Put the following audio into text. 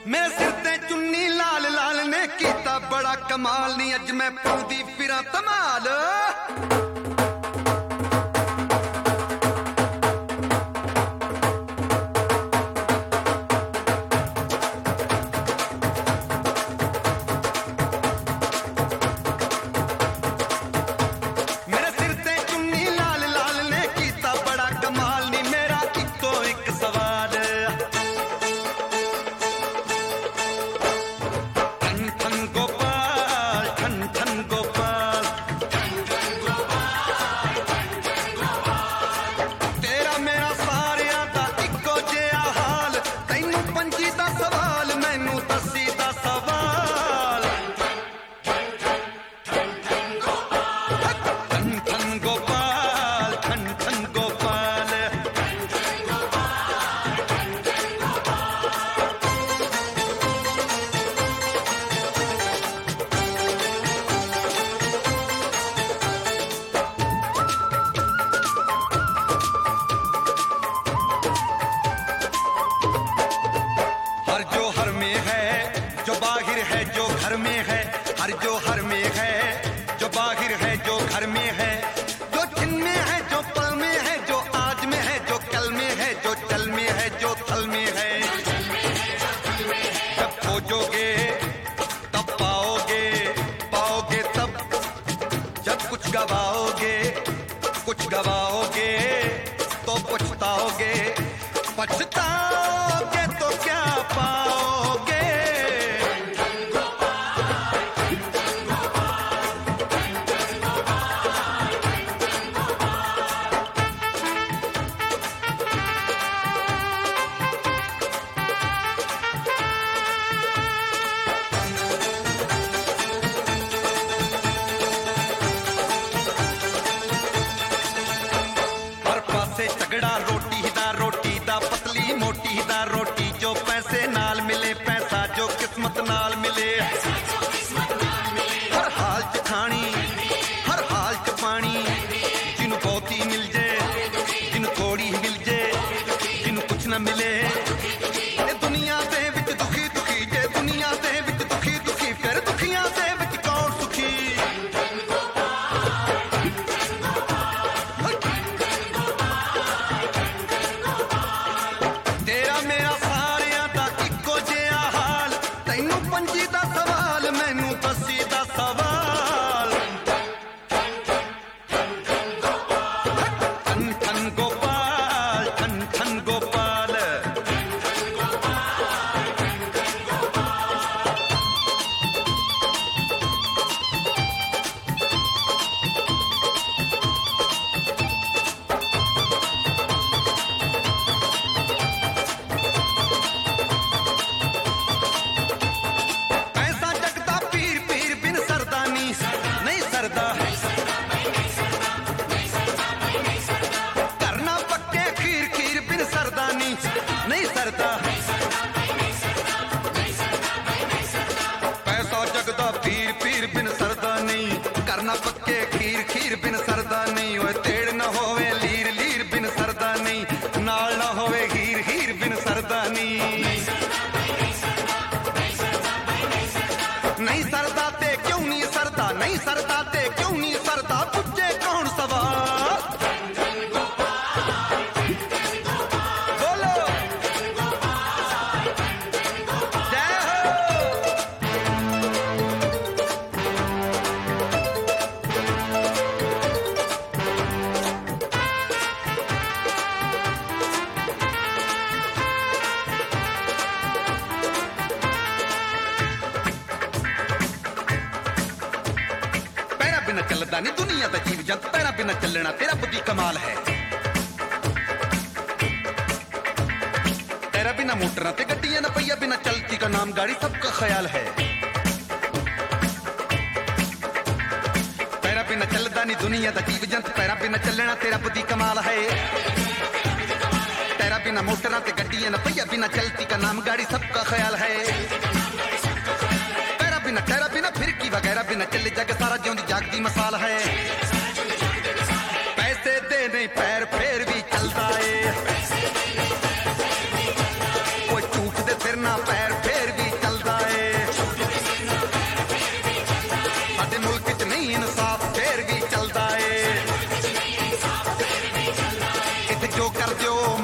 मेरे सिर ते चुन्नी लाल लाल ने कीता बड़ा कमाल नी अज मैं पाउंदी फिरां धमाल। घर में है हर जो हर में है, जो बाहिर है जो घर में है, जो छिन में है जो पल में है, जो आज में है जो कल में है, जो चल में है जो थल में है। जब खोजोगे तब पाओगे, पाओगे तब जब कुछ गवाओगे, कुछ गवाओगे तो पछताओगे, पछताओगे तो क्या पाओगे। झगड़ा रोटी दा पतली मोटी दा रोटी, जो पैसे नाल मिले पैसा जो किस्मत नाल मिले। हर हाल च खानी हर हाल च पानी, जिन्हों बहुती मिल जाए जिन्हों थोड़ी ही मिल जाए, जिन्हों कुछ ना मिले। दुनिया दे विच दुखी दुखी, जे दुनिया दे विच दुखी दुखी, फिर दुखियां दे विच कौन सुखी। पंजी दा सवाल मैनू दसी दा सवाल, ठन ठन गोपाल ठन ठन गोपाल। करना पक्के खीर खीर बिन सरदानी नहीं सरदा, पैसा जगदा पीर पीर बिन सरदानी। करना पक्के खीर खीर बिन सरदानी, ओए तेड़ न होवे लीर लीर बिन सरदानी, नाल न होवे हीर हीर बिन सरदानी। नहीं सरदा ते क्यों नहीं सरदा, नहीं सरदा ते क्यों नहीं सरदा, पूछे कौन सवाल। बोलो जय हो। बिना चलदा नहीं दुनिया दा जीव जंत, पैरा बिना चलना तेरा बुद्धि कमाल है। तेरा बिना मोटर ते गड्डियां न पहिया, बिना चलती का नाम गाड़ी सबका ख्याल है। पैरा बिना चलदा नहीं दुनिया दा जीव जंत, पैरा बिना चलना तेरा बुद्धि कमाल है। तेरा बिना मोटर ते गड्डियां न पहिया, बिना चलती का नाम गाड़ी सबका ख्याल है। तेरा बिना फिरकी वगैरह बिना चले जग सारा ज्यों दी जागदी मसाल है। पैसे दे नहीं पैर फिर भी चलता है, कोई टूट दे फिर ना पैर फिर भी ਦਿਓ